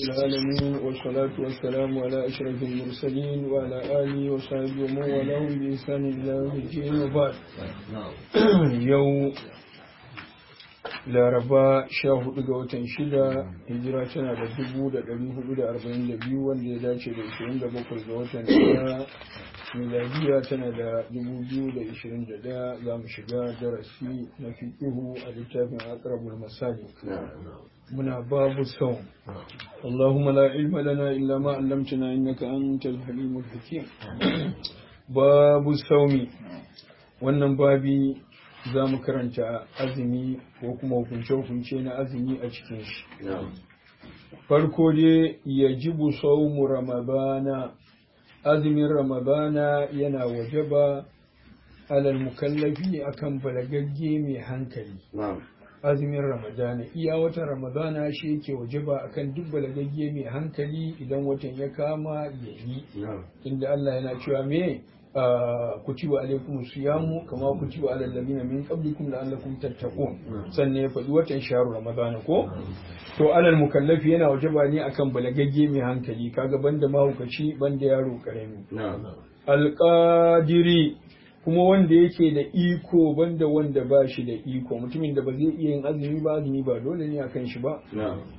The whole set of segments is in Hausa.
العالمين والصلاة والسلام على أشرف المرسلين وعلى آله وصحبه ومن والاهم بإحسان إلى يوم الدين وبعد. يوم Laraba 14 ga watan 6 hijira tana da 1442 wanda ya dace da 27 ga watan 1 miladiya tana da 2021 za mu shiga darasi na fiqhu a littafin aqrabul masali muna babu sau Allahumma la ilma lana illa ma 'allamtana innaka antal halimul hakim. Babu saumi, wannan babi za mu karanta azumi ko kuma hukunce-hukunce na azumi a cikin shi. Farko dai yajibu saumu ramadana, azumin ramadana yana wajaba alal mukallafi akan balagagge mai hankali. Azumin ramadana iya watan ramadana shi yake wajaba akan duk balagagge mai hankali idan watan ya kama ya yi, inda Allah yana cewa me kutiba alaikum siyamu kama kutiba alal ladina min qablikum la'allakum tattaqun. Sannan ya faɗi watan shahru ramadana ko to alal mukallafi yana wajaba ne akan balagagge mai hankali, kaga banda mahaukaci banda yaro karami. Alqadiri kuma wanda yake da iko banda wanda ba shi da iko, mutumin da ba zai iya yin azumi ba dole ne akan shi ba.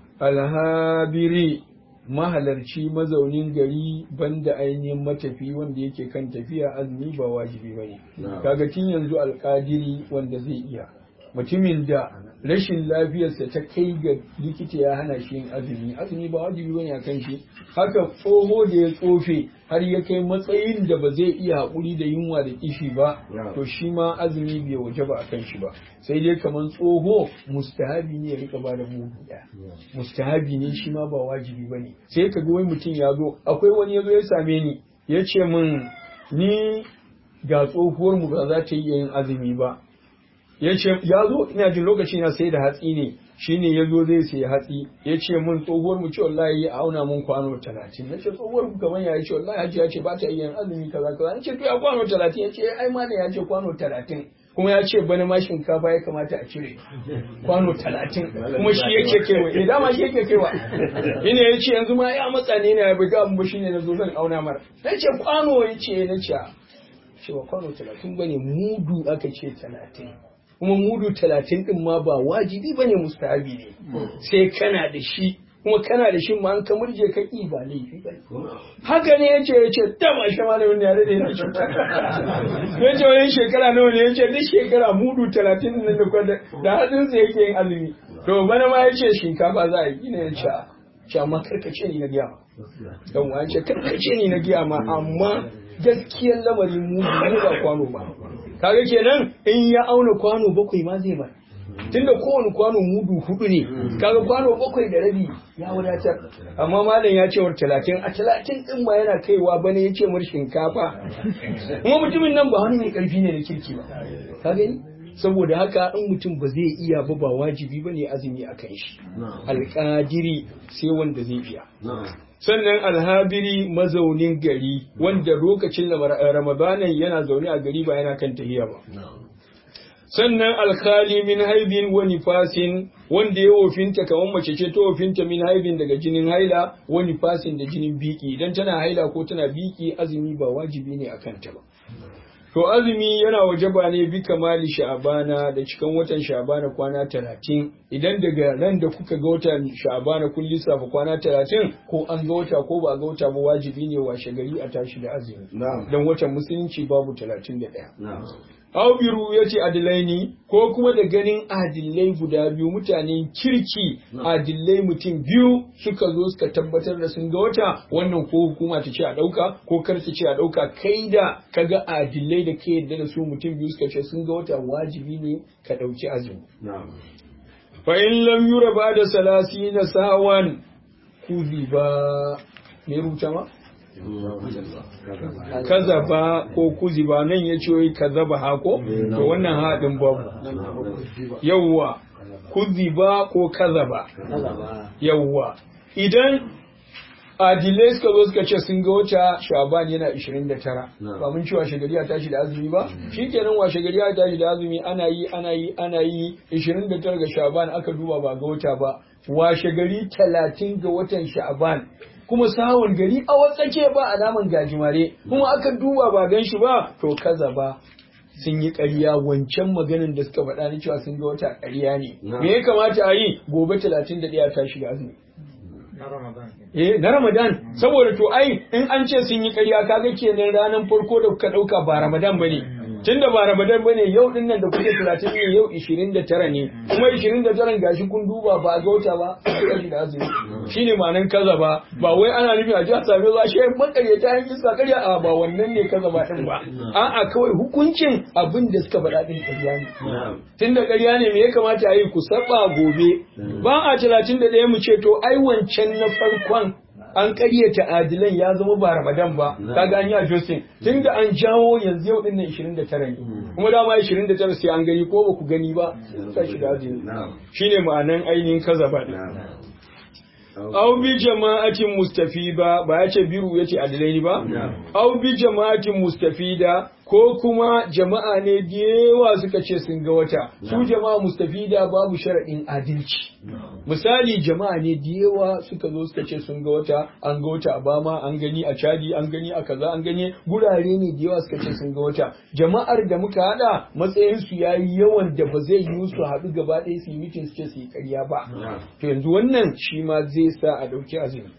Alhabiri mahalarci mazaunin gari banda ainihin matafi wanda yake kan tafiya, azumi ba wajibi bane. Kaga tun yanzu alƙadiri wanda zai iya, mutumin da rashin lafiyarsa ta kai ga likita ya hana shi yin azumi ba wajibi bane akan shi. Haka tsoho da ya tsofe har ya kai matsayin da ba zai iya haƙuri da yunwa da kishi ba, to shi ma azumi bai waje ba akan shi ba, sai dai kaman tsoho mustahabi ne ya rika ba da mudu ɗaya, mustahabi ne shi ma ba wajibi bane. sai ka ga wai mutum ya zo, akwai wani ya zo ya same ni ya ce min ni ga tsohuwar mu ba za ta iya yin azumi ba, ya ce ya zo ina jin lokaci na sai da hatsi ne, shine ya zo zai sai hatsi ya ce mun tsohuwar mu ce wallahi ya auna mun kwano 30. na ce tsohuwar mu kamar ya ce wallahi haji ya ce ba ta iya yin azumi kaza kaza. na ce to ya kwano 30, ya ce ai ma ne ya ce kwano 30 kuma ya ce bana ma shinkafa ya kamata a cire kwano 30 kuma shi yake kaiwa dama shi yake kaiwa ina ya ce yanzu ma ya matsa ne na buga mu shine na zo zan auna mar. na ce kwano ya ce na ce ba kwano 30 bane, mudu aka ce 30, kuma mudu 30 din ma ba wajibi bane, mustahabi ne sai kana da shi, kuma kana da shi ma an ka murje ka ki ba laifi bane. haka ne yace da ma shi malamin ya rade na cuta yace wani shekara nawa ne, yace duk shekara mudu 30 din nan da hadin sa yake yin azumi. to bana ma yace shinkafa za a yi ne, yace amma karkace ni na giya dan wa yace karkace ni na giya ma, amma gaskiyar lamarin mudu ba kwano ba. kaga kenan in ya auna kwano 7 ma zai bar, tunda kowane kwano mudu 4 ne, kaga kwano 7 da rabi ya wadatar. amma malam ya ce war 30, a 30 din ma yana kaiwa bane yace mur shinkafa, kuma mutumin nan ba wani mai karfi ne da kirki ba, ka gani. saboda haka in mutum ba zai iya ba wajibi bane azumi akan shi. Alƙadiri sai wanda zai iya. sannan alhabiri mazaunin gari, wanda lokacin ramadanan yana zaune a gari ba yana kan tahiya ba. sannan alkhali min haibin wa nifasin, wanda ya wofinta kamar mace ce ta wofinta min haibin daga jinin haila, wa nifasin da jinin biki, idan tana haila ko tana biki azumi ba wajibi ne akan ta ba. to azumi yana wajaba ne bi kamali sha'abana, da cikan watan sha'abana kwana 30. idan daga ran da kuka ga watan sha'abana kun lissafa kwana 30, ko an ga wata ko ba ga wata ba wajibi ne washe gari a tashi da azumi, dan watan musulunci babu 31. Aubiru ya ce adilaini, ko kuma da ganin adillai guda biyu, mutanen kirki adillai mutum biyu suka zo suka tabbatar da sun ga wata, wannan ko hukuma ta ce a ɗauka ko kar ta ce a ɗauka, kai da ka ga adillai da ka yadda da su mutum biyu suka ce sun ga wata, wajibi ne ka ɗauki azumi. fa in lam yura ba da 30 sawan kuzi ba me rubuta ma kazaba ko kuziba, nan ya ce kazaba hako, to wannan haɗin babu. yawwa kuziba ko kazaba, yawwa idan adilai suka zo suka ce sun ga wata Sha'ban yana 29 ba mun ci washe gari a tashi da azumi ba, shikenan washe gari a tashi da azumi ana yi 29 ga Sha'ban aka duba ba ga wata ba, washe gari 30 ga watan Sha'ban kuma sawun gari a watsake ba alaman gajimare kuma aka duba ba gan shi ba to kaza ba sun yi ƙarya wancan maganin da suka faɗa ni cewa sun ga wata ƙarya ne me ya kamata a yi gobe 31 ta shiga azumi na Ramadan saboda to ai in an ce sun yi ƙarya kaga kenan ranar farko da kuka ɗauka ba Ramadan bane tunda ba Ramadan bane yau din nan da kuke 30 ne yau 29 ne kuma 29 gashi kun duba ba ga wata ba kashi da azumi shine ma'anan kaza ba wai ana nufi a ji a same za shi makareta yan iska ƙarya a ba wannan ne kaza ba din ba a'a kawai hukuncin abin da suka faɗa din ƙarya ne tunda ƙarya ne me ya kamata a yi ku saba gobe ba a 31 mu ce to ai wancan na farkon an ƙaryata adilan ya zama ba Ramadan ba kaga an yi adjusting tunda an jawo yanzu yau din nan 29 ne kuma dama 29 sai an gani ko ba ku gani ba sai shi da adili shine ma'anan ainihin kaza ba din aw bi jama'atin mustafida ba ya ce biru yace adilai ba aw bi jama'atin mustafida ko kuma jama'a ne da yawa suka ce sun ga wata su jama'a mustafida babu sharadin adalci misali jama'a ne da yawa suka zo suka ce sun ga wata an ga wata a Bama an gani a Chadi an gani a kaza an gani gurare ne da yawa suka ce sun ga wata jama'ar da muka hada matsayin su yayi yawan da ba zai yi su haɗu gaba ɗaya su yi mitin su ce su yi ƙarya ba to yanzu wannan shi ma zai sa a ɗauki azumi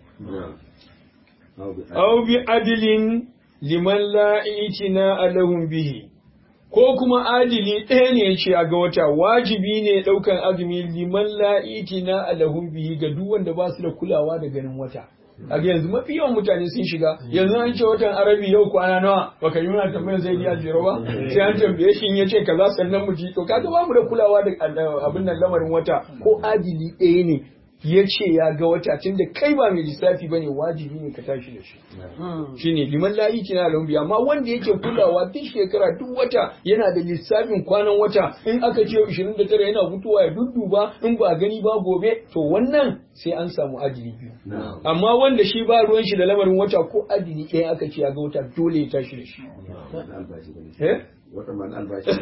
aw bi adilin liman la itina alahum bihi ko kuma adili ɗaya ne ya ce a ga wata wajibi ne ɗaukan azumi liman la itina alahum bihi ga duk wanda ba su da kulawa da ganin wata a yanzu mafi yawan mutane sun shiga yanzu an ce watan arabi yau kwana nawa baka yi muna tambayar zai diya jero ba sai an tambaye shi ya ce kaza sannan mu ji to kaga ba mu da kulawa da abin nan lamarin wata ko adili ɗaya ne ya ce ya ga wata tun da kai ba mai lissafi ba ne wajibi ne ka tashi da shi shi ne liman layi kina lambi amma wanda yake kulawa duk shekara duk wata yana da lissafin kwanan wata in aka ce 29 yana fitowa ya dudduba in ba gani ba gobe to wannan sai an samu adili biyu amma wanda shi ba ruwan shi da lamarin wata ko adili ɗaya aka ce ya ga wata dole ya tashi da shi wata man albashi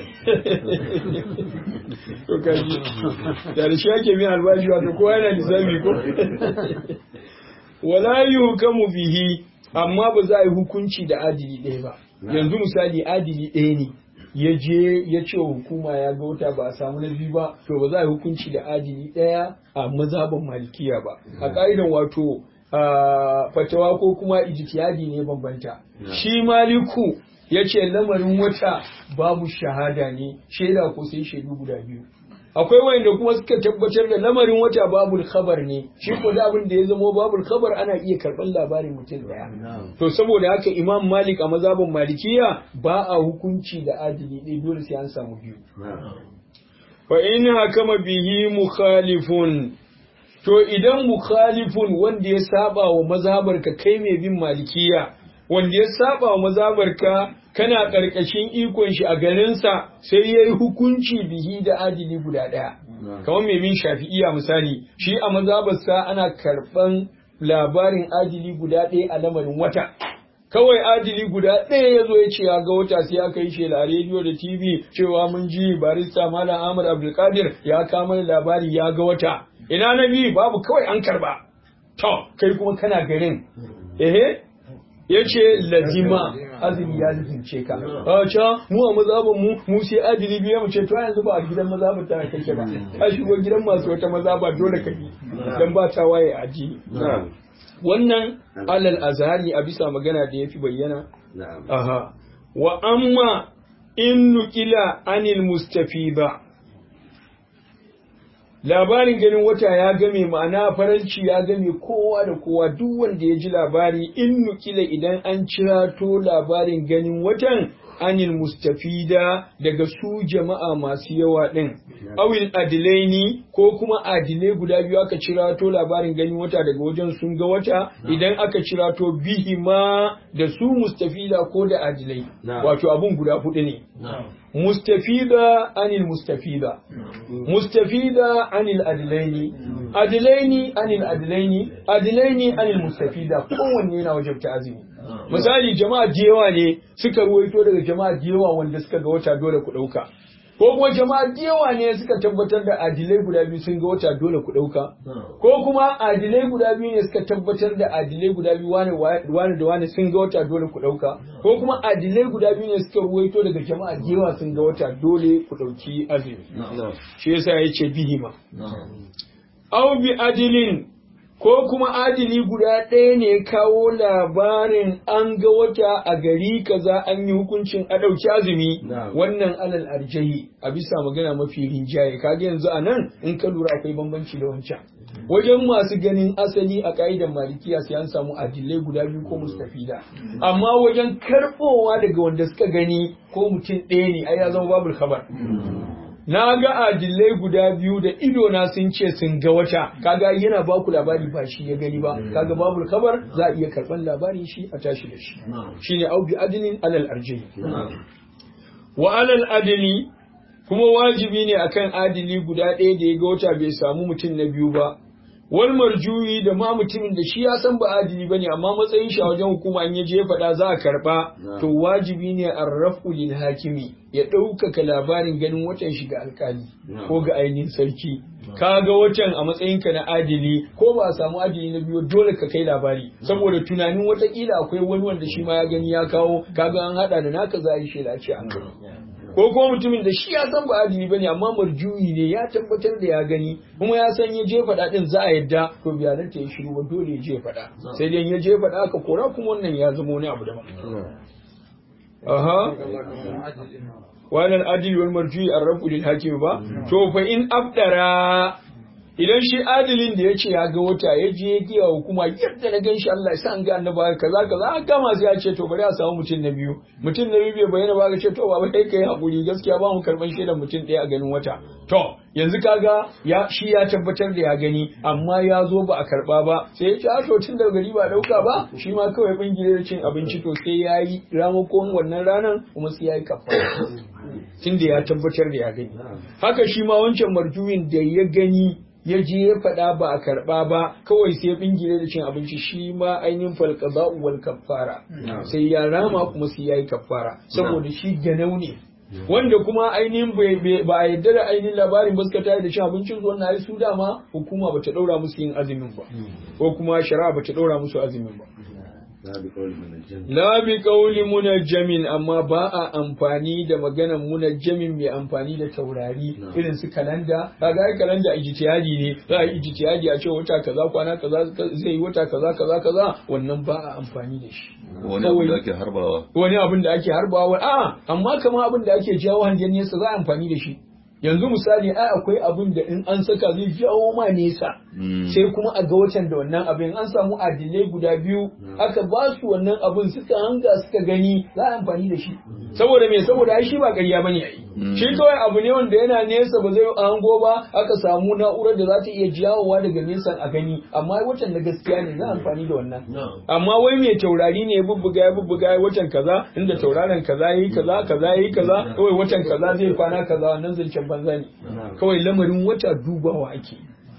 to kaji da shi ake min albashi wato kowa yana lissafi ko wala yuhkamu bihi amma ba za a yi hukunci da adili ɗaya ba yanzu misali adili ɗaya ne ya je ya ce hukuma ya ga wata ba a samu na biyu ba to ba za a yi hukunci da adili ɗaya a mazhabin malikiya ba a ka'idan wato fatawa ko kuma ijtihadi ne bambanta shi maliku ya ce lamarin wata babu shahada ne shaida ko sai shaidu guda biyu akwai wanda kuma suka tabbatar da lamarin wata babul khabar ne shi ko da abin da ya zama babul khabar ana iya karban labarin mutum daya to saboda haka imam malik a mazhabin malikiya ba a hukunci da adili ɗaya dole sai an samu biyu fa in hakama bihi mukhalifun to idan mukhalifun wanda ya saba wa mazhabarka kai mai bin malikiya wanda ya saba wa mazabarka kana ƙarƙashin ikon shi a garinsa sai ya yi hukunci bihi da adili guda ɗaya. Kamar mai bin shafi'iya misali, shi a mazabarsa ana karɓan labarin adili guda ɗaya a lamarin wata. Kawai adili guda ɗaya ya zo ya ce ya ga wata sai aka yi shela a rediyo da TV cewa mun ji barista Malam Ahmad Abdulkadir ya kama labari ya ga wata. Ina na biyu babu kawai an karɓa. To, kai kuma kana garin. Ya ce lazima azumi ya lizince ka a ca mu a mazaban mu sai adili biya mu ce to yanzu ba a gidan mazaban ta kake ba a shigo gidan masu wata mazaba dole ka bi dan ba ta waye aji wannan alal azhari a bisa magana da yafi bayyana aha wa amma in nuqila anil mustafida labarin ganin wata ya game ma'ana faranci ya game kowa da kowa duk wanda ya ji labari in nukila idan an cirato labarin ganin watan anil mustafida daga su jama'a masu yawa din awil adilaini ko kuma adilai guda biyu aka cirato labarin ganin wata daga wajen sun ga wata idan aka cirato bihima da su mustafida ko da adilai wato abun guda hudu ne mustafida anil mustafida mustafida anil adilaini adilaini anil adilaini adilaini anil mustafida kowanne yana wajabta azumi misali jama'a da yawa ne suka ruwaito daga jama'a da yawa wanda suka ga wata dole ku dauka ko kuma jama'a da yawa ne suka tabbatar da adilai guda biyu sun ga wata dole ku ɗauka, ko kuma adilai guda biyu ne suka tabbatar da adilai guda biyu wane da wane sun ga wata dole ku ɗauka, ko kuma adilai guda biyu ne suka ruwaito daga jama'a da yawa sun ga wata dole ku ɗauki azumi. Shi yasa ya ce bihima. Au bi adilin ko kuma adili guda ɗaya ne kawo labarin an ga wata a gari kaza an yi hukuncin a ɗauki azumi, wannan alal arjahi a bisa magana mafi rinjaye. Kaga yanzu a nan in ka lura akwai bambanci da wancan. Wajen masu ganin asali a ƙa'idar malikiya sai an samu adilai guda biyu ko mustafida, amma wajen karɓowa daga wanda suka gani ko mutum ɗaya ne ai ya zama babul khabar. Na ga adilai guda biyu da ido na sun ce sun ga wata, kaga yana ba ku labari ba shi ya gani ba, kaga babul khabar za a iya karban labarin shi a tashi da shi. Shine au bi adlin alal arjih. Wa alal adli kuma wajibi ne akan adili guda ɗaya da ya ga wata bai samu mutum na biyu ba. Wal marjuyi da ma mutumin da shi ya san ba adili bane amma matsayin shi a wajen hukuma in ya je faɗa za a karɓa, to wajibi ne arrafu lil hakimi ya ɗaukaka labarin ganin watan shi ga alƙali ko ga ainihin sarki. Ka ga watan a matsayinka na adili ko ba a samu adili na biyu dole ka kai labari, saboda tunanin watakila akwai wani wanda shi ma ya gani ya kawo, kaga an haɗa da naka za a yi shaida ce an gani. Ko kuma mutumin da shi ya san ba adili bane amma marjuyi ne ya tabbatar da ya gani kuma ya san ya je faɗa din za a yadda, to biyanar ta yi shiru ba dole ya je faɗa, sai dai ya je faɗa aka kora kuma wannan ya zama wani abu daban. Aha. Wannan adili wal marjuyi arrafu lil hakim ba, to fa in abdara idan shi adilin da ya ce ya ga wata ya je ya giya hukuma yadda na ganshi Allah ya sa an ga annaba kaza kaza an kama sai ya ce to bari a samu mutum na biyu bai bayyana ba ga ce to ba kai kai hakuri gaskiya ba mu karban shaidar mutum ɗaya a ganin wata. To yanzu kaga shi ya tabbatar da ya gani amma ya zo ba a karba ba, sai ya ce to tun daga gari ba dauka ba shi ma kawai bingire da cin abinci, to sai ya yi ramakon wannan ranar kuma sai ya yi kafara tun da ya tabbatar da ya gani. Haka shi ma wancan marjuyin da ya gani ya je ya faɗa ba a karɓa ba kawai sai bingire da cin abinci, shi ma ainihin falqada'u wal kaffara sai ya rama kuma sai ya yi kaffara saboda shi ganau ne wanda kuma ainihin ba a yadda da ainihin labarin ba suka tare da cin abincin su, wannan ai su dama hukuma bata daura musu yin azumin ba ko kuma shari'a bata daura musu azumin ba. La bi qawli munajjamin, amma ba a amfani da maganan munajjamin mai amfani da taurari irin su kalanda. Kaga ai kalanda ijtihadi ne, za a yi ijtihadi a ce wata kaza kwana kaza zai yi wata kaza kaza kaza, wannan ba a amfani da shi. Wani abin da ake harbawa. Wani abin da ake harbawa, amma kamar abin da ake jawo hangen nesa za a amfani da shi. Yanzu misali ai akwai abin da in an saka zai jawo ma nesa, sai kuma a ga watan da wannan abin an samu adilai guda biyu aka ba su wannan abin suka hanga suka gani za a amfani da shi. Saboda me? Saboda ai shi ba ƙarya bane ai. Shi kawai abu ne wanda yana nesa ba zai hango ba, aka samu na'urar da za ta iya jawowa daga nesa a gani, amma watan na gaskiya ne za a amfani da wannan. Amma wai mai taurari ne ya bubbuga ya watan kaza inda tauraron kaza yayi kaza yayi kaza, kawai watan kaza zai kwana kaza, wannan zancen banza ne. Kawai lamarin wata dubawa ake.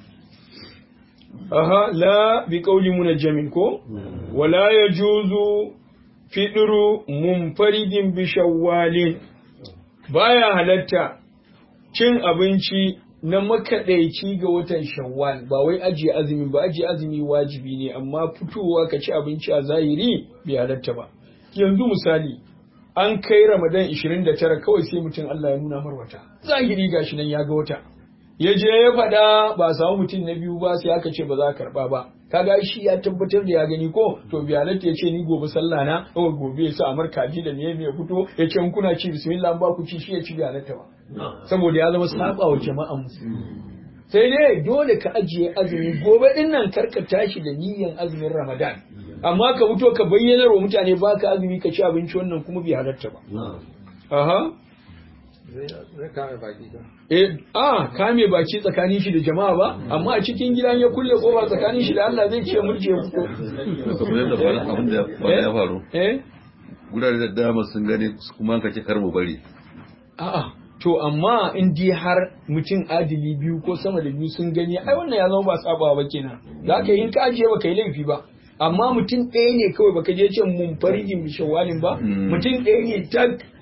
Aha, la bi qawli munajjamin ko wala yajuzu fidru munfaridin bi shawwalin, baya halatta cin abinci na makaɗaici ga watan shawwal, ba wai ajiye azumi ba, ajiye azumi wajibi ne amma fitowa ka ci abinci a zahiri bai halatta ba. Yanzu misali an kai Ramadan 29 kawai sai mutum Allah ya nuna mar wata, zahiri gashi nan ya ga wata, ya je ya faɗa ba samu mutum na biyu ba sai aka ce ba za a karɓa ba, kaga shi ya tabbatar da ya gani ko, to bi halatta ya ce ni gobe sallah na kawai gobe ya sa amar kaji da ne ya fito ya ce in kuna ci bismillah ba ku ci, shi ya ci bi halatta ba saboda ya zama saba wa jama'an musulmi. Sai dai dole ka ajiye azumi gobe din nan karka tashi da niyyan azumin Ramadan, amma ka fito ka bayyanar wa mutane ba ka azumi ka ci abinci, wannan kuma bai halatta ba. Aha. Zai kame baki ka. Kame baki tsakanin shi da jama'a ba, amma a cikin gidan ya kulle kofa tsakanin shi da Allah zai ce murje ya fito. Kamar yadda abin da ya faru. Gurare da dama sun gani kuma ka ce kar mu bari. To amma in dai har mutum adili biyu ko sama da biyu sun gani, ai wannan ya zama ba sabawa ba kenan. Za ka yi ka ajiye ba ka yi laifi ba. Amma mutum ɗaya ne kawai baka je ce mun farijin bishawalin ba, mutum ɗaya ne tak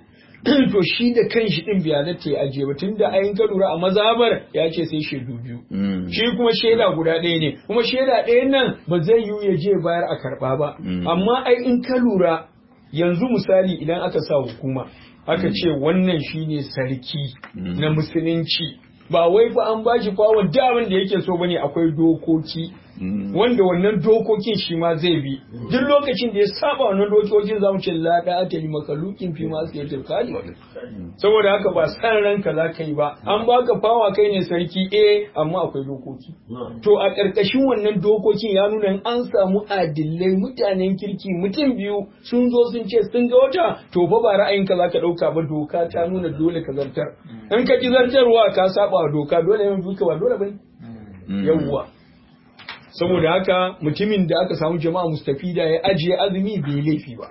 to shi da kanshi din bai halatta ya ajiye ba tunda ayin ka lura a mazhabar ya ce sai shaidu biyu shi kuma shaida guda ɗaya ne kuma shaida ɗayan nan ba zai yiwu ya je bayar a karɓa ba amma ai in ka lura yanzu misali idan aka sa hukuma aka ce wannan shine sarki na musulunci ba wai fa an bashi fawon da abin da yake so bane akwai dokoki wanda wannan dokokin shi ma zai bi duk lokacin da ya saba wannan dokokin zamu ce la da ta li makalukin fi ma sai ta kali saboda haka ba san ranka za ka yi ba an baka fawa kai ne sarki amma akwai dokoki to a karkashin wannan dokokin ya nuna an samu adillai mutanen kirki mutum biyu sun zo sun ce sun ga wata to fa ba ra'ayinka za ka dauka ba doka ta nuna dole ka zartar in ka ki zartarwa ka saba doka dole ne duka ba dole bane yawwa saboda haka mutumin da aka samu jama'a mustafida ya ajiye azumi bai laifi ba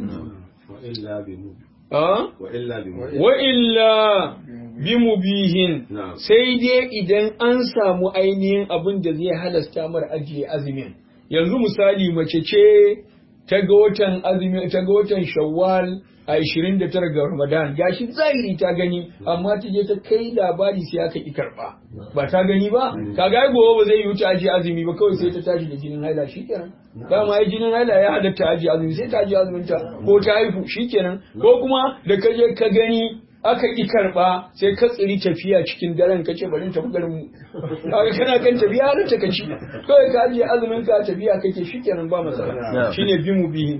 wa illa bi mubihin sai dai idan an samu ainihin abin da zai halasta mar ajiye azumin yanzu misali mace ce ta ga watan shawwal a 29 ga Ramadan gashi zahiri ta gani amma ta je ta kai labari sai aka ki karba ba ta gani ba kaga gobe ba zai yi wuce aji azumi ba kawai sai ta tashi da jinin haila shikenan dama ai jinin haila ya halatta aji azumi sai ta aji azumin ta ko ta haihu shikenan ko kuma da ka je ka gani aka ki karba sai ka tsiri tafiya cikin daren ka ce bari tafi garin mu kaga kana kan tafiya har ta kaci kawai ka aji azumin ka tafiya kake shikenan ba matsala shine bimu bihi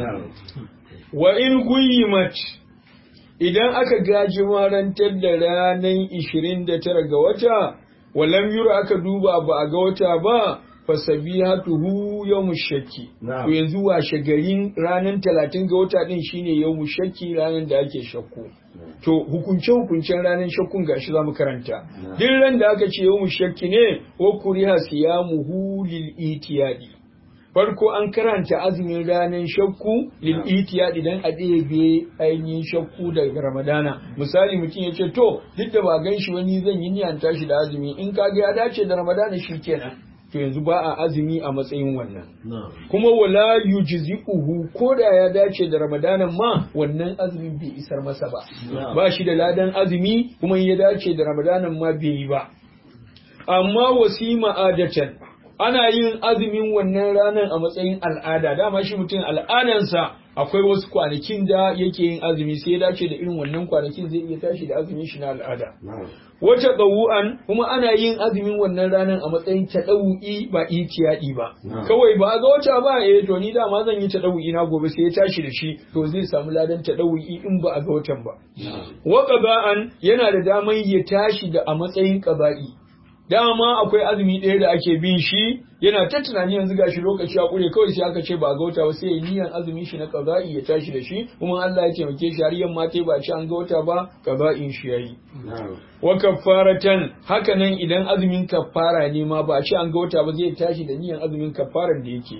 wa in guyimat idan aka gaji marantar da ranar 29 ga wata walam yura aka duba ba a ga wata ba fasabihatuhu yawmu shakki to yanzu washe garin ranar 30 ga wata din shine yawmu shakki ranar da ake shakku to hukuncen ranar shakkun gashi zamu karanta duk ran da aka ce yawmu shakki ne wa kuriha siyamuhu lil itiyadi farko an karanta azumin ranar shakku lil itiyadi dan a ɗebe ainihin shakku daga ramadana misali mutum ya ce to duk da ba gan shi wani zan yi niyan tashi da azumi in kaga ya dace da ramadana shikenan to yanzu ba a azumi a matsayin wannan kuma wala yujzi'uhu ko da ya dace da ramadanan ma wannan azumin bai isar masa ba ba shi da ladan azumi kuma in ya dace da ramadanan ma bai yi ba amma wasima adatan ana yin azumin wannan ranar a matsayin al'ada dama shi mutum al'adansa akwai wasu kwanakin da yake yin azumi sai ya dace da irin wannan kwanakin zai iya tashi da azumin shi na al'ada wata ɗau'an kuma ana yin azumin wannan ranar a matsayin taɗau'i ba itiyadi ba kawai ba ga wata ba to ni dama zan yi taɗau'i na gobe sai ya tashi da shi to zai samu ladan taɗau'i in ba a ga watan ba wa qada'an yana da daman ya tashi da a matsayin qaba'i dama akwai azumi ɗaya da ake bin shi yana ta tunani yanzu gashi lokaci a ƙure kawai sai aka ce ba ga wata ba sai ya niyan azumin shi na qaza'i ya tashi da shi kuma Allah ya taimake shi har yamma tai ba ci an ga wata ba qaza'in shi yayi wa kaffaratan haka nan idan azumin kaffara ne ma ba ci an ga wata ba zai tashi da niyan azumin kaffaran da yake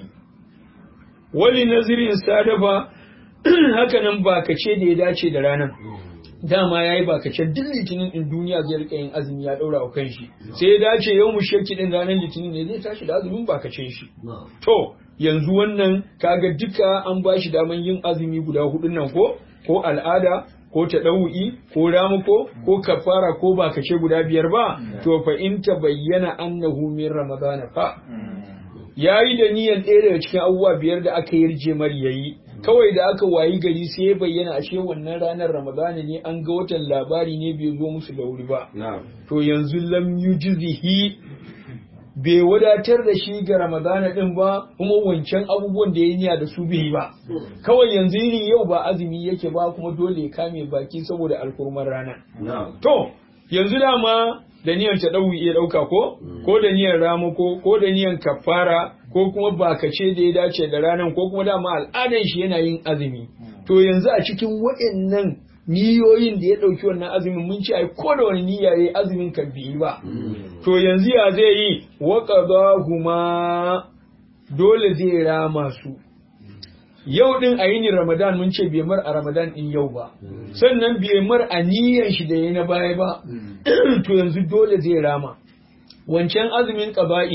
wali nazirin sadafa haka nan ba kace da ya dace da ranar dama ya yi bakacin duk litinin din duniya zai rika yin azumi ya daura wa kanshi sai ya dace yau mu shakki din ranar litinin ne zai tashi da azumin bakacin shi to yanzu wannan kaga duka an ba shi daman yin azumi guda hudun nan ko al'ada ko tadawu'i ko ramuko ko kafara ko bakace guda biyar ba to fa in ta bayyana annahu min ramadana fa yayi da niyan ɗaya daga cikin abubuwa biyar da aka yarje mar yayi kawai da aka wayi gari sai ya bayyana ashe wannan ranar ramadana ne an ga watan labari ne bai zo musu da wuri ba to yanzu lam yujzihi bai wadatar da shi ga ramadana din ba kuma wancan abubuwan da ya niyya da su bai ba kawai yanzu yini yau ba azumi yake ba kuma dole ya kame baki saboda alkurman rana to yanzu dama da niyan ta iya dauka ko da niyan ramako ko da niyan kafara ko kuma bakace da ya dace da ranar ko kuma dama al'adan shi yana yin azumi to yanzu a cikin waɗannan niyoyin da ya ɗauki wannan azumin mun ce ai ko da wani niyya yayi azumin kan bi ba to yanzu ya zai yi wa qadahuma dole zai rama su yau din a yini Ramadan mun ce bai mar a Ramadan din yau ba sannan bai mar a niyyar shi da yayi na baya ba to yanzu dole zai rama wancan azumin qaba'in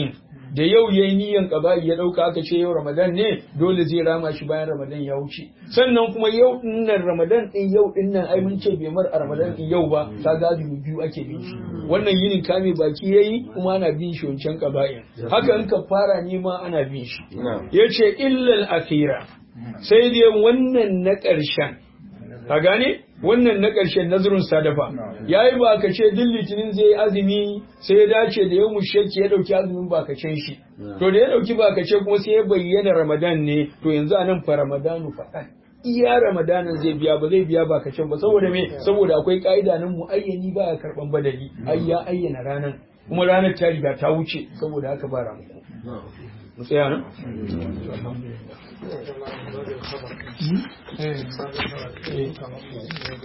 da yau yayi niyan qaba'i ya dauka aka ce yau Ramadan ne dole zai rama shi bayan Ramadan ya wuce sannan kuma yau dinnan Ramadan din yau dinnan ai mun ce bai mar a Ramadan din yau ba kaga azumi biyu ake bin shi wannan yinin kame baki yayi kuma ana bin shi wancan qaba'in haka in kafara ne ma ana bin shi yace illal akhira sai dai wannan na ƙarshen ka gane wannan na ƙarshen nazarin sadafa yayi ba ka ce duk litinin zai azumi sai ya dace da yau mushaki ya dauki azumin ba ka ce shi to da ya dauki ba ka ce kuma sai ya bayyana Ramadan ne to yanzu anan fa Ramadanu faɗa iya Ramadanin zai biya ba zai biya ba ka ce ba saboda me saboda akwai ka'ida nan muayyani baya karban badali ai ya ayyana ranan kuma ranar ta riga ta wuce saboda haka ba ramu mu tsaya nan alhamdulillah